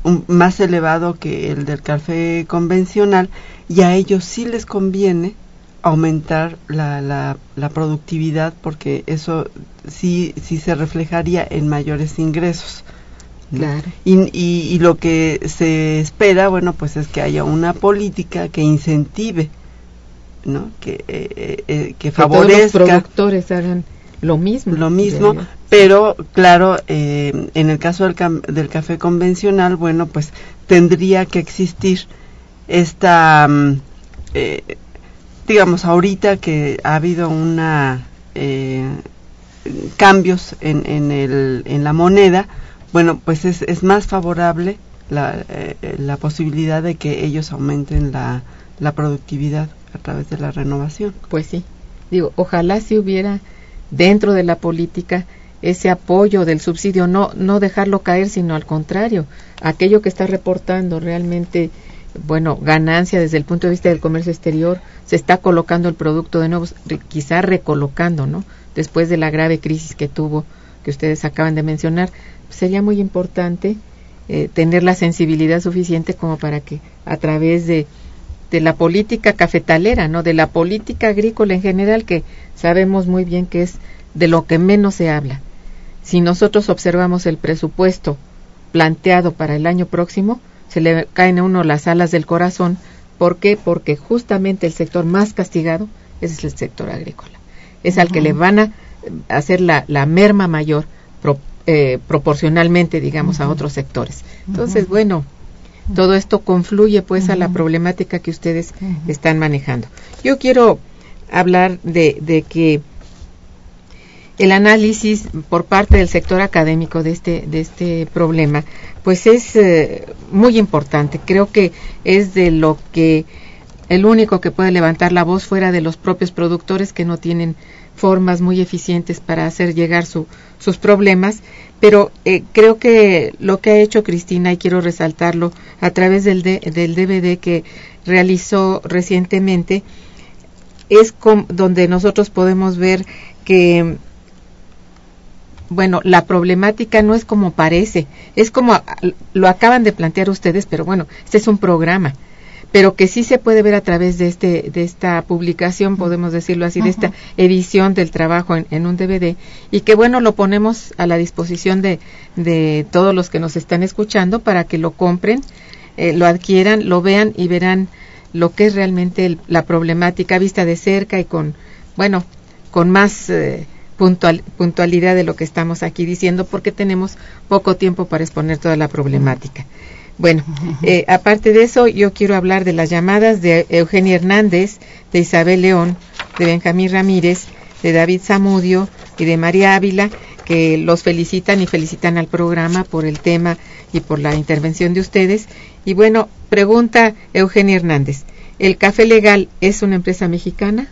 un, más elevado que el del café convencional, y a ellos sí les conviene aumentar la, la, la productividad, porque eso sí, sí se reflejaría en mayores ingresos. Claro. Y, y, y lo que se espera, bueno, pues es que haya una política que incentive, ¿no? Que, eh, eh, que, que favorezca. Todos los productores hagan lo mismo. Lo mismo, pero claro, eh, en el caso del, cam- del café convencional, bueno, pues tendría que existir esta, um, eh, digamos, ahorita que ha habido una eh, cambios en, en, el, en la moneda, bueno, pues es, es más favorable la, eh, la posibilidad de que ellos aumenten la, la productividad a través de la renovación. Pues sí, digo, ojalá si hubiera dentro de la política ese apoyo del subsidio, no no dejarlo caer, sino al contrario, aquello que está reportando realmente, bueno, ganancia desde el punto de vista del comercio exterior, se está colocando el producto de nuevo, quizá recolocando, ¿no? Después de la grave crisis que tuvo, que ustedes acaban de mencionar, sería muy importante eh, tener la sensibilidad suficiente como para que a través de de la política cafetalera, ¿no? De la política agrícola en general, que sabemos muy bien que es de lo que menos se habla. Si nosotros observamos el presupuesto planteado para el año próximo, se le caen a uno las alas del corazón. ¿Por qué? Porque justamente el sector más castigado es el sector agrícola. Es uh-huh. al que le van a hacer la, la merma mayor pro, eh, proporcionalmente, digamos, uh-huh. a otros sectores. Entonces, uh-huh. bueno, todo esto confluye pues uh-huh. a la problemática que ustedes uh-huh. están manejando. Yo quiero hablar de, de que el análisis por parte del sector académico de este de este problema pues es eh, muy importante. Creo que es de lo que el único que puede levantar la voz fuera de los propios productores, que no tienen formas muy eficientes para hacer llegar su, sus problemas, pero eh, creo que lo que ha hecho Cristina, y quiero resaltarlo a través del, de, del D V D que realizó recientemente, es com, donde nosotros podemos ver que, bueno, la problemática no es como parece, es como lo acaban de plantear ustedes, pero bueno, este es un programa, pero que sí se puede ver a través de este de esta publicación, podemos decirlo así, uh-huh. de esta edición del trabajo en, en un D V D, y que bueno, lo ponemos a la disposición de, de todos los que nos están escuchando para que lo compren, eh, lo adquieran, lo vean y verán lo que es realmente el, la problemática vista de cerca y con, bueno, con más eh, puntual, puntualidad de lo que estamos aquí diciendo, porque tenemos poco tiempo para exponer toda la problemática. Bueno, eh, aparte de eso, yo quiero hablar de las llamadas de Eugenia Hernández, de Isabel León, de Benjamín Ramírez, de David Zamudio y de María Ávila, que los felicitan y felicitan al programa por el tema y por la intervención de ustedes. Y bueno, pregunta Eugenia Hernández, ¿el Café Legal es una empresa mexicana?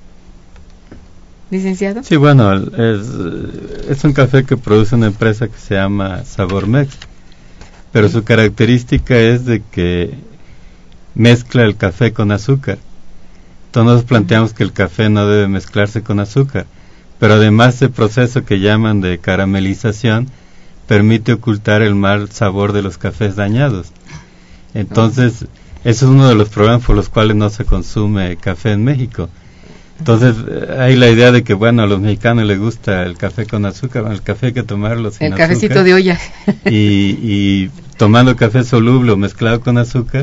¿Licenciado? Sí, bueno, es, es un café que produce una empresa que se llama Sabormex, pero su característica es de que mezcla el café con azúcar. Entonces nos planteamos que el café no debe mezclarse con azúcar, pero además ese proceso que llaman de caramelización permite ocultar el mal sabor de los cafés dañados. Entonces, eso es uno de los problemas por los cuales no se consume café en México. Entonces, hay la idea de que, bueno, a los mexicanos les gusta el café con azúcar, el café hay que tomarlo sin el azúcar. El cafecito de olla. y, y tomando café soluble o mezclado con azúcar,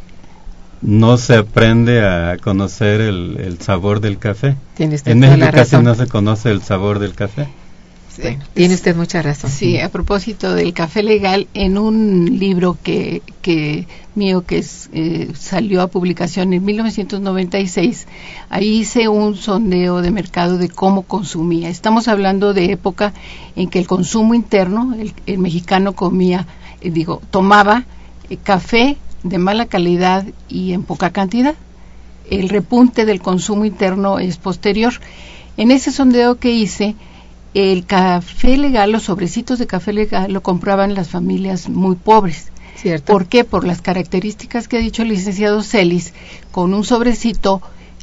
no se aprende a conocer el, el sabor del café. Tiene usted en toda México la casi razón. no se conoce el sabor del café. Sí, bueno, tiene usted mucha razón. Sí, a propósito del café legal, en un libro que, que mío que es, eh, salió a publicación en mil novecientos noventa y seis, ahí hice un sondeo de mercado de cómo consumía. Estamos hablando de época en que el consumo interno, el, el mexicano comía, eh, digo, tomaba eh, café de mala calidad y en poca cantidad. El repunte del consumo interno es posterior. En ese sondeo que hice, el café legal, los sobrecitos de café legal lo compraban las familias muy pobres. ¿Cierto? ¿Por qué? Por las características que ha dicho el licenciado Celis. Con un sobrecito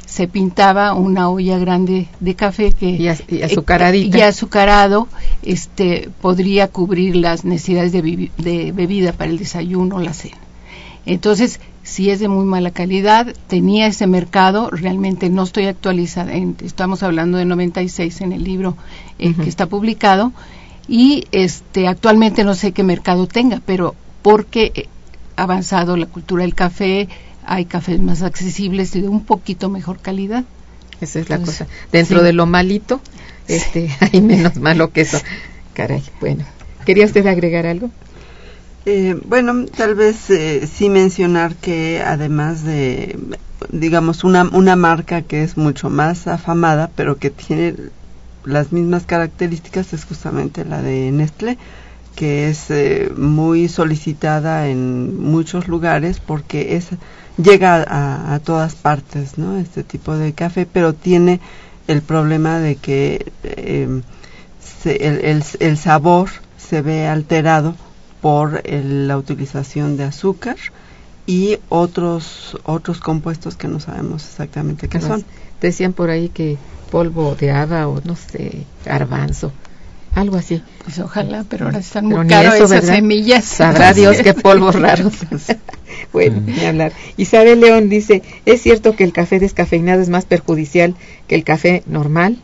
se pintaba una olla grande de café que y, az- y azucaradita. y azucarado este podría cubrir las necesidades de, vi- de bebida para el desayuno o la cena. Entonces, si es de muy mala calidad, tenía ese mercado, realmente no estoy actualizada, en, estamos hablando de noventa y seis en el libro eh, uh-huh. que está publicado, y este actualmente no sé qué mercado tenga, pero porque ha avanzado la cultura del café, hay cafés más accesibles y de un poquito mejor calidad. Esa es la Entonces, cosa. Dentro sí. de lo malito, este, sí. hay menos malo que eso. Caray, bueno. ¿Quería usted agregar algo? Eh, bueno, tal vez eh, sí mencionar que además de, digamos, una, una marca que es mucho más afamada, pero que tiene las mismas características, es justamente la de Nestlé, que es eh, muy solicitada en muchos lugares porque es llega a, a todas partes, ¿no? Este tipo de café, pero tiene el problema de que eh, se, el, el, el sabor se ve alterado por el, la utilización de azúcar y otros otros compuestos que no sabemos exactamente qué son. Decían por ahí que polvo de haba o no sé, garbanzo, algo así. Pues ojalá, pero ahora están muy caras esas ¿verdad? semillas. Sabrá Dios qué polvos raros. Bueno, ni hablar. Isabel León dice, ¿es cierto que el café descafeinado es más perjudicial que el café normal?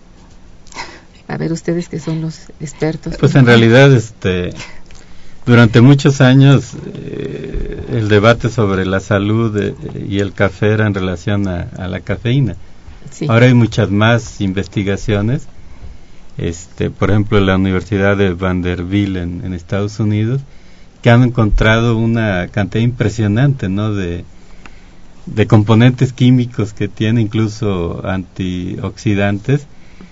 A ver, ustedes que son los expertos. Pues en realidad, este... durante muchos años eh, el debate sobre la salud eh, y el café era en relación a, a la cafeína. Sí. Ahora hay muchas más investigaciones, este, por ejemplo la Universidad de Vanderbilt en, en Estados Unidos, que han encontrado una cantidad impresionante, ¿no?, de, de componentes químicos que tiene, incluso antioxidantes.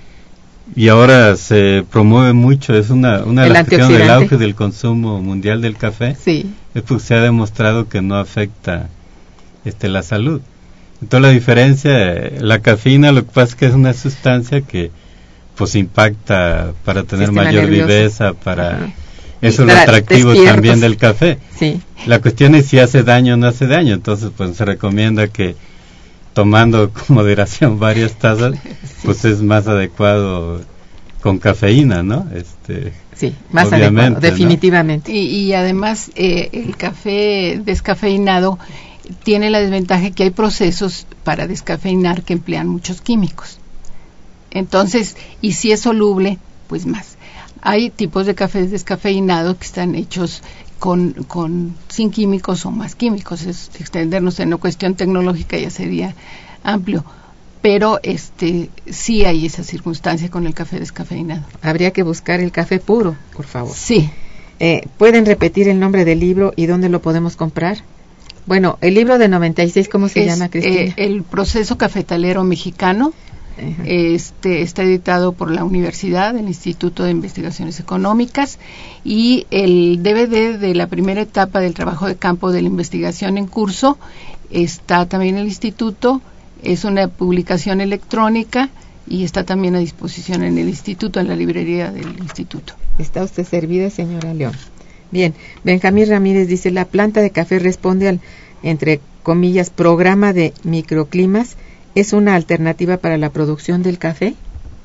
Y ahora se promueve mucho, es una, una de las cuestiones del auge del consumo mundial del café, sí. es porque se ha demostrado que no afecta este la salud. Entonces la diferencia, la cafeína lo que pasa es que es una sustancia que pues impacta para tener Sistema mayor nervioso. viveza, para... Ajá. Eso es lo atractivo despiertos. también del café. Sí. La cuestión es si hace daño o no hace daño, entonces pues se recomienda que tomando con moderación varias tazas, sí. pues es más adecuado con cafeína, ¿no? Este, sí, más adecuado, definitivamente. ¿no? Y, y además eh, el café descafeinado tiene la desventaja que hay procesos para descafeinar que emplean muchos químicos. Entonces, y si es soluble, pues más. Hay tipos de cafés descafeinados que están hechos con, con sin químicos o más químicos. Es extendernos en una cuestión tecnológica ya sería amplio, pero este sí hay esa circunstancia con el café descafeinado. Habría que buscar el café puro, por favor. Sí. Eh, ¿Pueden repetir el nombre del libro y dónde lo podemos comprar? Bueno, el libro de noventa y seis, ¿cómo se es, llama, Cristina? Eh, el proceso cafetalero mexicano. Ajá. Este está editado por la Universidad, el Instituto de Investigaciones Económicas, y el D V D de la primera etapa del trabajo de campo de la investigación en curso está también en el instituto. Es una publicación electrónica y está también a disposición en el instituto, en la librería del instituto. Está usted servida, señora León. Bien, Benjamín Ramírez dice, la planta de café responde al, entre comillas, programa de microclimas. ¿Es una alternativa para la producción del café?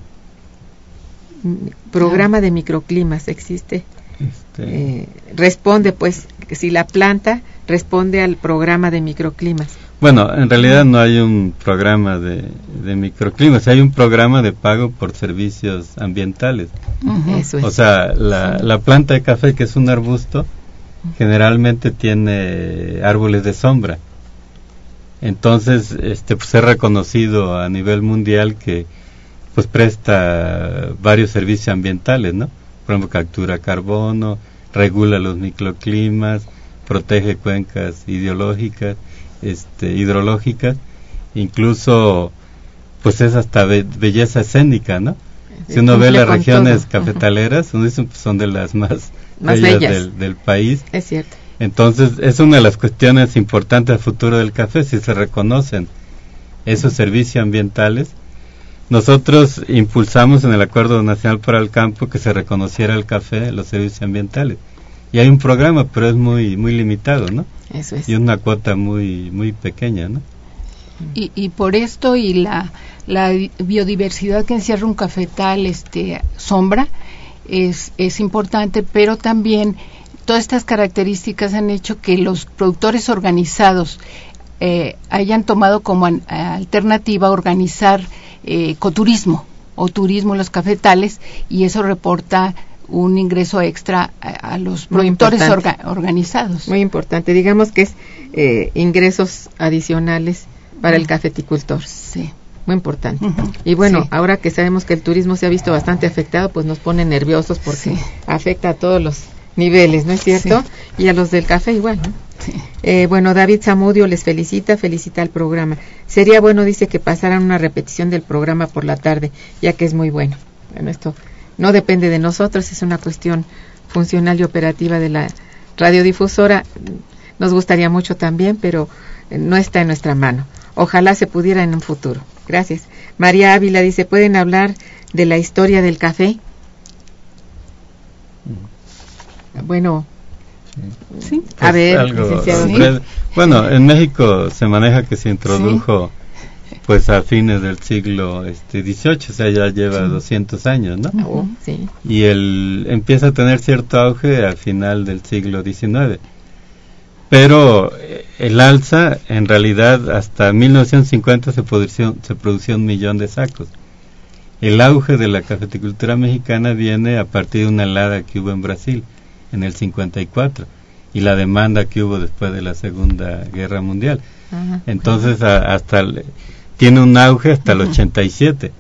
Programa ah. de microclimas existe. Este. Eh, responde, pues, si la planta responde al programa de microclimas. Bueno, en realidad no hay un programa de, de microclimas, hay un programa de pago por servicios ambientales. Uh-huh. Eso es. O sea, la, sí. la planta de café, que es un arbusto, generalmente tiene árboles de sombra. Entonces, este, pues es reconocido a nivel mundial que pues presta varios servicios ambientales, ¿no? Por ejemplo, captura carbono, regula los microclimas, protege cuencas hidrológicas, este, hidrológicas, incluso pues es hasta be- belleza escénica, ¿no? Si uno ve las regiones todo. cafetaleras, uno dice, pues, son de las más, más bellas, bellas del, del país. Es cierto. Entonces, es una de las cuestiones importantes del futuro del café, si se reconocen esos servicios ambientales. Nosotros impulsamos en el Acuerdo Nacional para el Campo que se reconociera el café, los servicios ambientales. Y hay un programa, pero es muy muy limitado, ¿no? Eso es. Y una cuota muy muy pequeña, ¿no? Y, y por esto y la, la biodiversidad que encierra un cafetal, este, sombra, es, es importante, pero también todas estas características han hecho que los productores organizados eh, hayan tomado como an, alternativa organizar eh, ecoturismo o turismo en los cafetales, y eso reporta un ingreso extra a, a los productores orga, organizados. Muy importante, digamos que es eh, ingresos adicionales para uh-huh. el cafeticultor. Sí. Muy importante. Uh-huh. Y bueno, sí. ahora que sabemos que el turismo se ha visto bastante afectado, pues nos pone nerviosos porque sí. afecta a todos los niveles, ¿no es cierto? Sí. Y a los del café igual, ¿no? Sí. Eh, bueno, David Zamudio les felicita, felicita al programa. Sería bueno, dice, que pasaran una repetición del programa por la tarde, ya que es muy bueno. Bueno, esto no depende de nosotros, es una cuestión funcional y operativa de la radiodifusora. Nos gustaría mucho también, pero no está en nuestra mano. Ojalá se pudiera en un futuro. Gracias. María Ávila dice, ¿pueden hablar de la historia del café? Bueno, sí. A ver, algo, licenciado. ¿sí? Bueno, en México se maneja que se introdujo sí. pues a fines del siglo este, dieciocho, o sea, ya lleva sí. doscientos años, ¿no? Oh, sí. Y el empieza a tener cierto auge al final del siglo diecinueve. Pero el alza, en realidad, hasta mil novecientos cincuenta se produció, se produció un millón de sacos. El auge de la cafeticultura mexicana viene a partir de una helada que hubo en Brasil en el cincuenta y cuatro y la demanda que hubo después de la Segunda Guerra Mundial. Ajá, entonces a, hasta el, tiene un auge hasta el ochenta y siete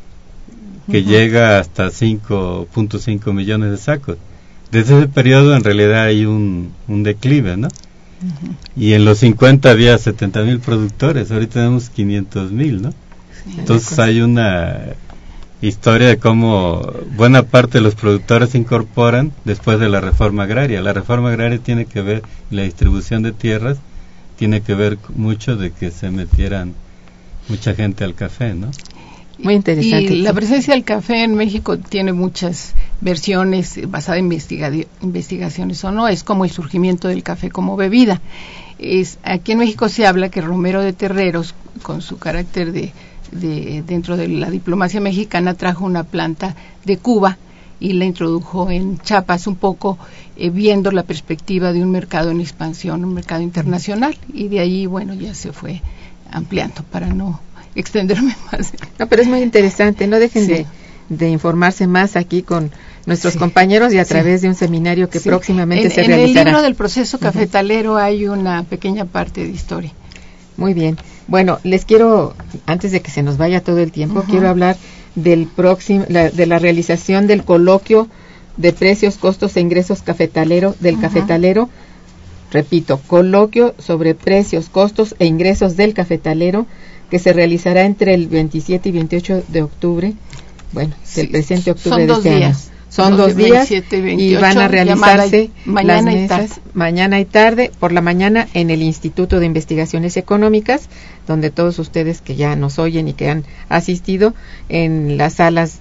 que uh-huh. llega hasta cinco punto cinco millones de sacos. Desde ese periodo en realidad hay un, un declive, ¿no? Uh-huh. Y en los cincuenta había setenta mil productores, ahorita tenemos quinientos mil, ¿no? Sí, entonces hay una historia de cómo buena parte de los productores se incorporan después de la reforma agraria. La reforma agraria tiene que ver, la distribución de tierras tiene que ver mucho de que se metieran mucha gente al café, ¿no? Muy interesante. Y la presencia del café en México tiene muchas versiones basadas en investiga investigaciones o no. Es como el surgimiento del café como bebida. Es, aquí en México se habla que Romero de Terreros, con su carácter de De, dentro de la diplomacia mexicana, trajo una planta de Cuba y la introdujo en Chiapas un poco, eh, viendo la perspectiva de un mercado en expansión, un mercado internacional, y de ahí, bueno, ya se fue ampliando para no extenderme más. No, pero es muy interesante, no dejen sí. de, de informarse más aquí con nuestros sí. compañeros y a través sí. de un seminario que sí. próximamente en, se en realizará. En el libro del proceso cafetalero uh-huh. hay una pequeña parte de historia. Muy bien. Bueno, les quiero, antes de que se nos vaya todo el tiempo, uh-huh. quiero hablar del próximo, la, de la realización del coloquio de precios, costos e ingresos cafetalero, del uh-huh. cafetalero. Repito, coloquio sobre precios, costos e ingresos del cafetalero, que se realizará entre el veintisiete y veintiocho de octubre, bueno, sí, del presente octubre son de dos este días. año. Son dos días y van a realizarse mañana las y mesas tarde. mañana y tarde, por la mañana en el Instituto de Investigaciones Económicas, donde todos ustedes que ya nos oyen y que han asistido, en las salas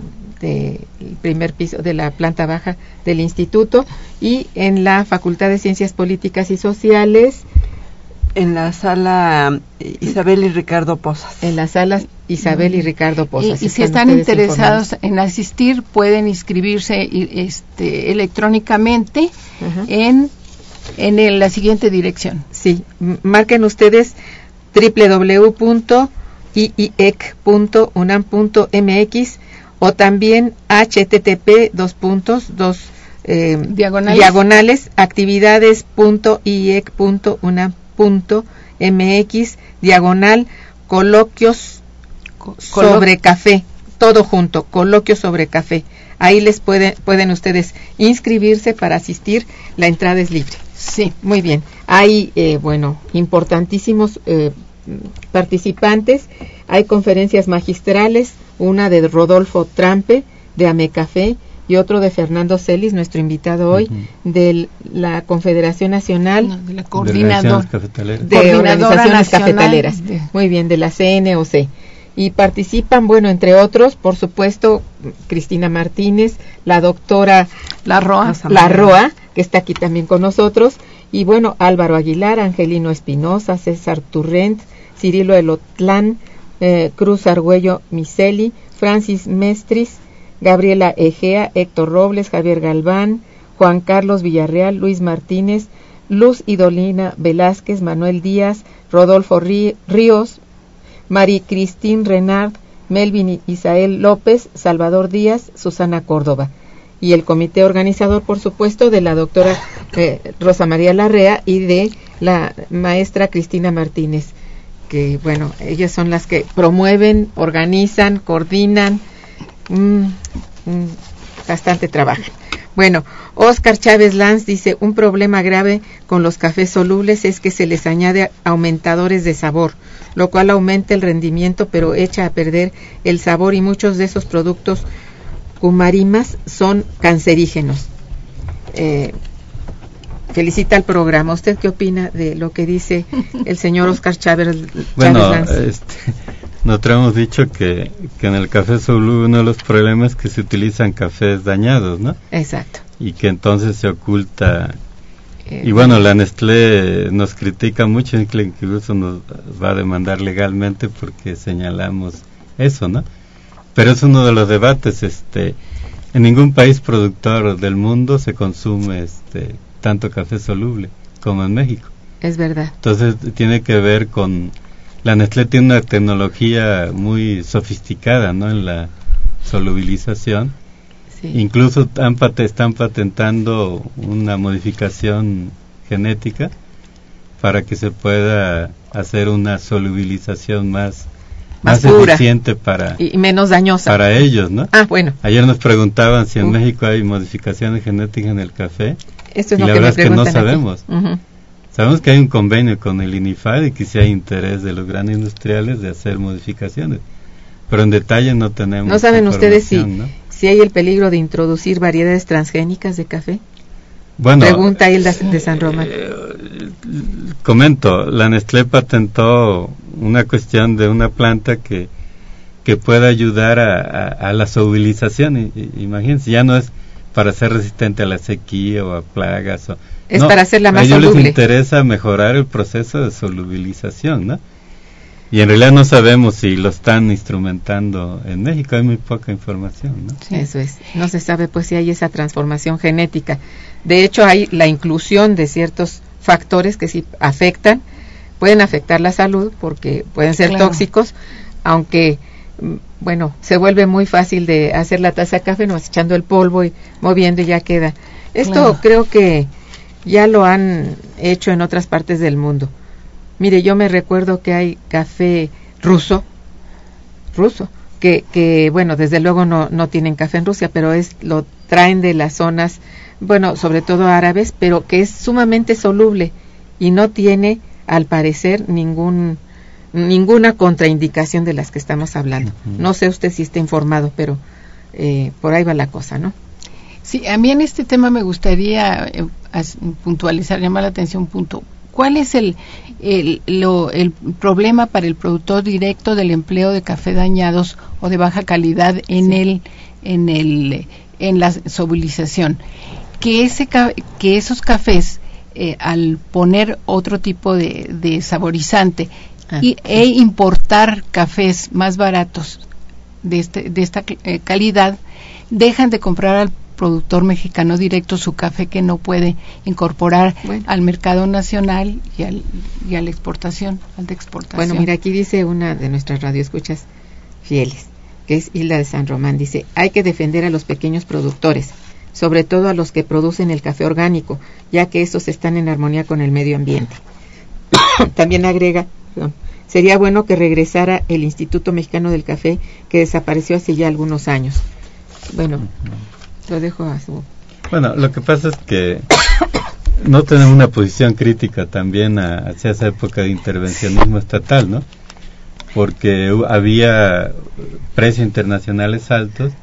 del primer piso de la planta baja del instituto, y en la Facultad de Ciencias Políticas y Sociales, en la sala Isabel y Ricardo Pozas. En las salas Isabel y Ricardo Pozas. Y, y si están interesados en asistir, pueden inscribirse este, electrónicamente uh-huh. en, en el, la siguiente dirección. Sí, marquen ustedes doble u doble u doble u punto i i e c punto unam punto m x o también h t t p dos puntos dos eh, diagonales, diagonales actividades punto i i e c punto unam punto m x diagonal coloquios Colo- sobre café, todo junto, coloquios sobre café. Ahí les puede, pueden ustedes inscribirse para asistir, la entrada es libre. Sí, muy bien. Hay, eh, bueno, importantísimos eh, participantes, hay conferencias magistrales, una de Rodolfo Trampe, de Amecafé, y otro de Fernando Celis, nuestro invitado hoy, uh-huh. de la Confederación Nacional no, de la Coordinadora de, de Organizaciones Cafetaleras, de... muy bien, de la C N O C. Y participan, bueno, entre otros, por supuesto, Cristina Martínez, la doctora La Roa, La Roa, que está aquí también con nosotros, y bueno, Álvaro Aguilar, Angelino Espinosa, César Turrent, Cirilo Elotlán, eh, Cruz Argüello Miseli, Francis Mestris, Gabriela Egea, Héctor Robles, Javier Galván, Juan Carlos Villarreal, Luis Martínez, Luz Idolina Velázquez, Manuel Díaz, Rodolfo Ríos, Mari Cristín Renard, Melvin Isael López, Salvador Díaz, Susana Córdoba. Y el comité organizador, por supuesto, de la doctora eh, Rosa María Larrea y de la maestra Cristina Martínez, que, bueno, ellas son las que promueven, organizan, coordinan, mmm, mmm, bastante trabajan. Bueno, Oscar Chávez Lanz dice, un problema grave con los cafés solubles es que se les añade aumentadores de sabor, lo cual aumenta el rendimiento, pero echa a perder el sabor, y muchos de esos productos cumarimas son cancerígenos. Eh, felicita al programa. ¿Usted qué opina de lo que dice el señor Oscar Chávez, bueno, Chávez Lanz? Este, nosotros hemos dicho que, que en el café soluble uno de los problemas es que se utilizan cafés dañados, ¿no? Exacto. Y que entonces se oculta. Eh, y bueno, la Nestlé nos critica mucho, incluso nos va a demandar legalmente porque señalamos eso, ¿no? Pero es uno de los debates. Este, en ningún país productor del mundo se consume este tanto café soluble como en México. Es verdad. Entonces tiene que ver con, la Nestlé tiene una tecnología muy sofisticada, ¿no?, en la solubilización. Sí. Incluso han, están patentando una modificación genética para que se pueda hacer una solubilización más más, más eficiente para y menos dañosa para ellos, ¿no? Ah, bueno. Ayer nos preguntaban si en uh. México hay modificaciones genéticas en el café. Esto es y lo la que verdad me es que no sabemos. Uh-huh. Sabemos que hay un convenio con el INIFAD y que sí hay interés de los grandes industriales de hacer modificaciones, pero en detalle no tenemos. ¿No saben ustedes si, ¿no? si hay el peligro de introducir variedades transgénicas de café? Bueno, pregunta Hilda de San Román. Eh, comento, la Nestlé patentó una cuestión de una planta que que pueda ayudar a, a, a la solubilización. I, imagínense, ya no es para ser resistente a la sequía o a plagas. O, es no, para hacerla más a ellos soluble. Les interesa mejorar el proceso de solubilización, ¿no? Y en realidad no sabemos si lo están instrumentando en México, hay muy poca información, ¿no? Sí. Eso es, no se sabe pues si hay esa transformación genética. De hecho, hay la inclusión de ciertos factores que sí afectan, pueden afectar la salud porque pueden ser claro. tóxicos, aunque, bueno, se vuelve muy fácil de hacer la taza de café, nomás echando el polvo y moviendo y ya queda. Esto claro. creo que ya lo han hecho en otras partes del mundo. Mire, yo me recuerdo que hay café ruso, ruso, que, que bueno, desde luego no, no tienen café en Rusia, pero es lo traen de las zonas, bueno, sobre todo árabes, pero que es sumamente soluble y no tiene, al parecer, ningún ninguna contraindicación de las que estamos hablando. Uh-huh. No sé usted si está informado, pero eh, por ahí va la cosa, ¿no? Sí, a mí en este tema me gustaría eh, puntualizar, llamar la atención un punto. ¿Cuál es el, el, lo, el problema para el productor directo del empleo de café dañados o de baja calidad en sí. el en el en la solubilización? Que ese que esos cafés eh, al poner otro tipo de, de saborizante ah, y, sí. e importar cafés más baratos de este de esta eh, calidad, dejan de comprar al productor mexicano directo su café que no puede incorporar bueno. al mercado nacional y, al, y a la exportación, al de exportación. Bueno, mira, aquí dice una de nuestras radioescuchas fieles, que es Hilda de San Román, dice, hay que defender a los pequeños productores, sobre todo a los que producen el café orgánico, ya que estos están en armonía con el medio ambiente. También agrega, perdón, sería bueno que regresara el Instituto Mexicano del Café, que desapareció hace ya algunos años. Bueno, lo dejo a su... Bueno, lo que pasa es que no tenemos una posición crítica también a, hacia esa época de intervencionismo estatal, ¿no? Porque había precios internacionales altos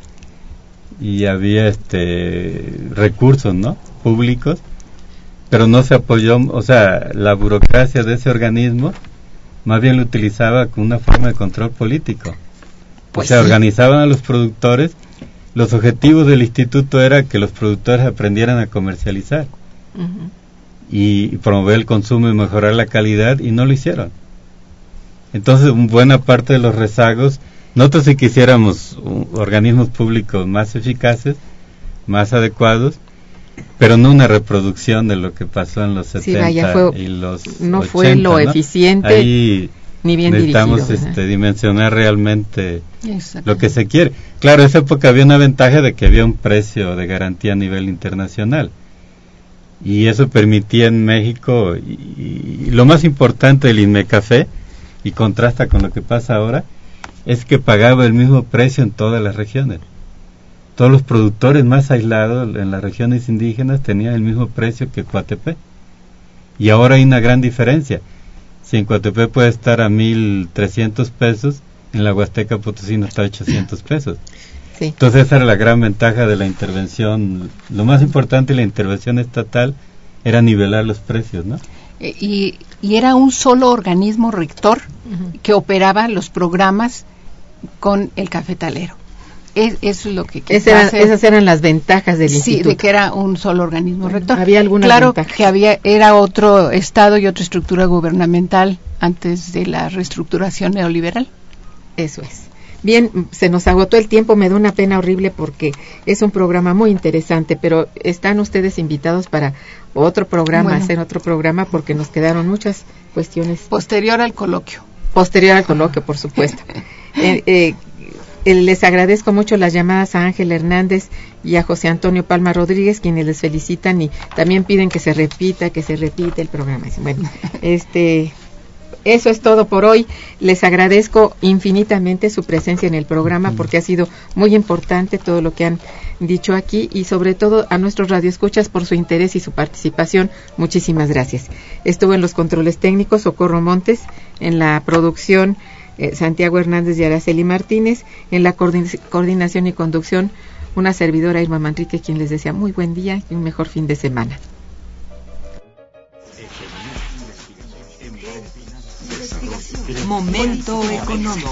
y había este recursos, ¿no?, públicos, pero no se apoyó, o sea, la burocracia de ese organismo más bien lo utilizaba como una forma de control político. Pues o sea, sí. organizaban a los productores. Los objetivos del instituto era que los productores aprendieran a comercializar uh-huh. y promover el consumo y mejorar la calidad, y no lo hicieron. Entonces, buena parte de los rezagos, nosotros si quisiéramos uh, organismos públicos más eficaces, más adecuados, pero no una reproducción de lo que pasó en los setenta sí, vaya, fue, y los no ochenta, fue lo ¿no? eficiente Ahí ni bien necesitamos dirigido, este, dimensionar realmente lo que se quiere. Claro, en esa época había una ventaja de que había un precio de garantía a nivel internacional, y eso permitía en México, y, y lo más importante del INMECAFé, y contrasta con lo que pasa ahora, es que pagaba el mismo precio en todas las regiones. Todos los productores más aislados en las regiones indígenas tenían el mismo precio que Coatepec. Y ahora hay una gran diferencia. Si en Coatepec puede estar a mil trescientos pesos, en la Huasteca Potosina está a ochocientos pesos. Sí. Entonces esa era la gran ventaja de la intervención. Lo más importante de la intervención estatal era nivelar los precios, ¿no? Y, y era un solo organismo rector uh-huh. que operaba los programas con el cafetalero. Es, eso es lo que Esa era, esas eran las ventajas del sí, instituto. Sí, de que era un solo organismo bueno, rector. Había algunas claro ventajas. que había era otro estado y otra estructura gubernamental antes de la reestructuración neoliberal. Eso es. Bien, se nos agotó el tiempo, me da una pena horrible porque es un programa muy interesante, pero están ustedes invitados para otro programa, bueno. hacer otro programa, porque nos quedaron muchas cuestiones. Posterior al coloquio. Posterior al coloquio, por supuesto. eh, eh, Les agradezco mucho las llamadas a Ángel Hernández y a José Antonio Palma Rodríguez, quienes les felicitan y también piden que se repita, que se repita el programa. Bueno, este, eso es todo por hoy. Les agradezco infinitamente su presencia en el programa porque ha sido muy importante todo lo que han dicho aquí y sobre todo a nuestros radioescuchas por su interés y su participación. Muchísimas gracias. Estuvo en los controles técnicos Socorro Montes, en la producción Eh, Santiago Hernández y Araceli Martínez, en la coordin- coordinación y conducción una servidora Irma Manrique, quien les desea muy buen día y un mejor fin de semana. Momento económico.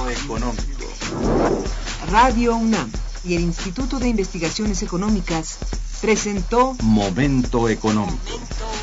Radio UNAM y el Instituto de Investigaciones Económicas presentó Momento económico.